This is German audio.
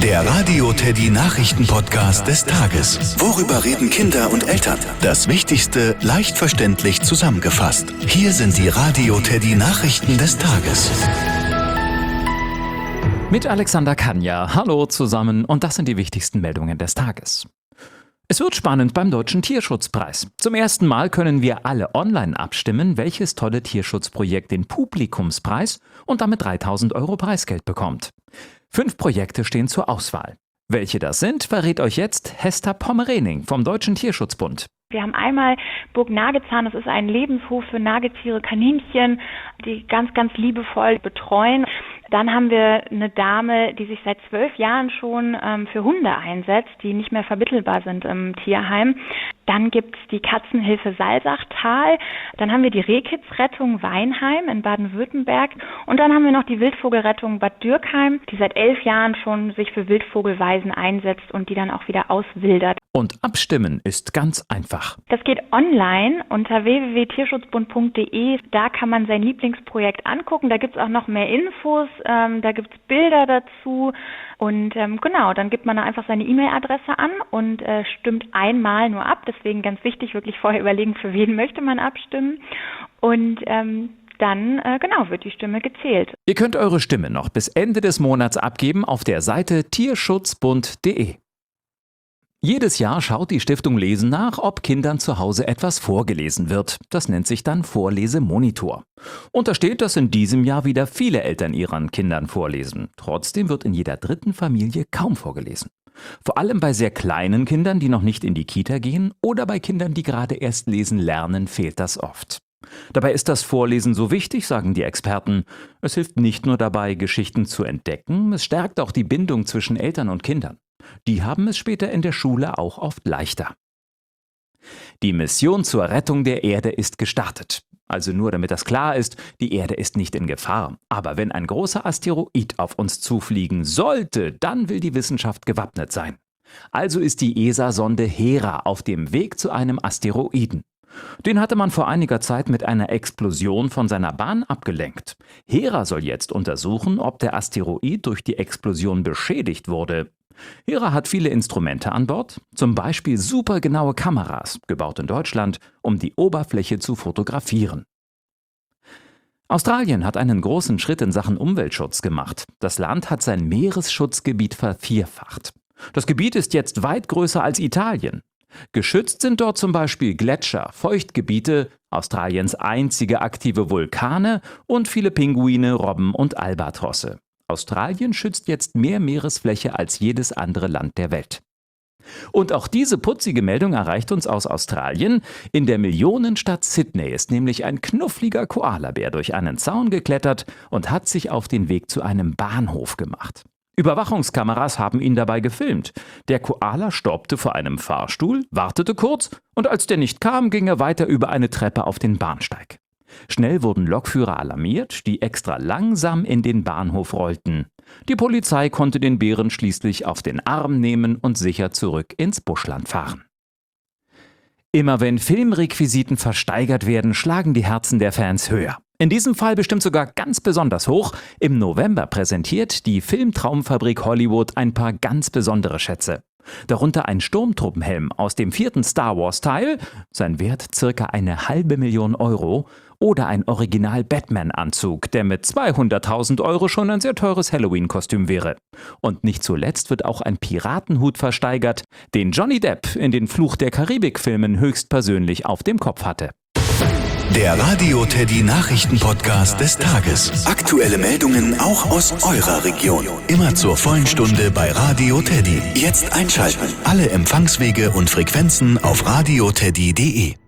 Der Radio Teddy Nachrichten-Podcast des Tages. Worüber reden Kinder und Eltern? Das Wichtigste leicht verständlich zusammengefasst. Hier sind die Radio Teddy Nachrichten des Tages. Mit Alexander Kanja. Hallo zusammen und das sind die wichtigsten Meldungen des Tages. Es wird spannend beim Deutschen Tierschutzpreis. Zum ersten Mal können wir alle online abstimmen, welches tolle Tierschutzprojekt den Publikumspreis und damit 3.000 € Preisgeld bekommt. 5 Projekte stehen zur Auswahl. Welche das sind, verrät euch jetzt Hester Pommerening vom Deutschen Tierschutzbund. Wir haben einmal Burg Nagezahn, das ist ein Lebenshof für Nagetiere, Kaninchen, die ganz, ganz liebevoll betreuen. Dann haben wir eine Dame, die sich seit 12 Jahren schon für Hunde einsetzt, die nicht mehr vermittelbar sind im Tierheim. Dann gibt es die Katzenhilfe Salzachtal. Dann haben wir die Rehkitzrettung Weinheim in Baden-Württemberg. Und dann haben wir noch die Wildvogelrettung Bad Dürkheim, die seit 11 Jahren schon sich für Wildvogelwaisen einsetzt und die dann auch wieder auswildert. Und abstimmen ist ganz einfach. Das geht online unter www.tierschutzbund.de. Da kann man sein Lieblingsprojekt angucken. Da gibt es auch noch mehr Infos. Da gibt es Bilder dazu. Und genau, dann gibt man da einfach seine E-Mail-Adresse an und stimmt einmal nur ab. Deswegen ganz wichtig, wirklich vorher überlegen, für wen möchte man abstimmen. Und dann wird die Stimme gezählt. Ihr könnt eure Stimme noch bis Ende des Monats abgeben auf der Seite tierschutzbund.de. Jedes Jahr schaut die Stiftung Lesen nach, ob Kindern zu Hause etwas vorgelesen wird. Das nennt sich dann Vorlesemonitor. Und da steht, dass in diesem Jahr wieder viele Eltern ihren Kindern vorlesen. Trotzdem wird in jeder dritten Familie kaum vorgelesen. Vor allem bei sehr kleinen Kindern, die noch nicht in die Kita gehen, oder bei Kindern, die gerade erst lesen lernen, fehlt das oft. Dabei ist das Vorlesen so wichtig, sagen die Experten. Es hilft nicht nur dabei, Geschichten zu entdecken, es stärkt auch die Bindung zwischen Eltern und Kindern. Die haben es später in der Schule auch oft leichter. Die Mission zur Rettung der Erde ist gestartet. Also nur damit das klar ist, die Erde ist nicht in Gefahr. Aber wenn ein großer Asteroid auf uns zufliegen sollte, dann will die Wissenschaft gewappnet sein. Also ist die ESA-Sonde Hera auf dem Weg zu einem Asteroiden. Den hatte man vor einiger Zeit mit einer Explosion von seiner Bahn abgelenkt. Hera soll jetzt untersuchen, ob der Asteroid durch die Explosion beschädigt wurde. Hera hat viele Instrumente an Bord, zum Beispiel supergenaue Kameras, gebaut in Deutschland, um die Oberfläche zu fotografieren. Australien hat einen großen Schritt in Sachen Umweltschutz gemacht. Das Land hat sein Meeresschutzgebiet vervierfacht. Das Gebiet ist jetzt weit größer als Italien. Geschützt sind dort zum Beispiel Gletscher, Feuchtgebiete, Australiens einzige aktive Vulkane und viele Pinguine, Robben und Albatrosse. Australien schützt jetzt mehr Meeresfläche als jedes andere Land der Welt. Und auch diese putzige Meldung erreicht uns aus Australien. In der Millionenstadt Sydney ist nämlich ein knuffliger Koalabär durch einen Zaun geklettert und hat sich auf den Weg zu einem Bahnhof gemacht. Überwachungskameras haben ihn dabei gefilmt. Der Koala stoppte vor einem Fahrstuhl, wartete kurz und als der nicht kam, ging er weiter über eine Treppe auf den Bahnsteig. Schnell wurden Lokführer alarmiert, die extra langsam in den Bahnhof rollten. Die Polizei konnte den Bären schließlich auf den Arm nehmen und sicher zurück ins Buschland fahren. Immer wenn Filmrequisiten versteigert werden, schlagen die Herzen der Fans höher. In diesem Fall bestimmt sogar ganz besonders hoch. Im November präsentiert die Filmtraumfabrik Hollywood ein paar ganz besondere Schätze. Darunter ein Sturmtruppenhelm aus dem 4. Star Wars-Teil, sein Wert ca. 500.000 € oder ein Original-Batman-Anzug, der mit 200.000 € schon ein sehr teures Halloween-Kostüm wäre. Und nicht zuletzt wird auch ein Piratenhut versteigert, den Johnny Depp in den Fluch der Karibik-Filmen höchstpersönlich auf dem Kopf hatte. Der Radio Teddy Nachrichten-Podcast des Tages. Aktuelle Meldungen auch aus eurer Region. Immer zur vollen Stunde bei Radio Teddy. Jetzt einschalten. Alle Empfangswege und Frequenzen auf radioteddy.de.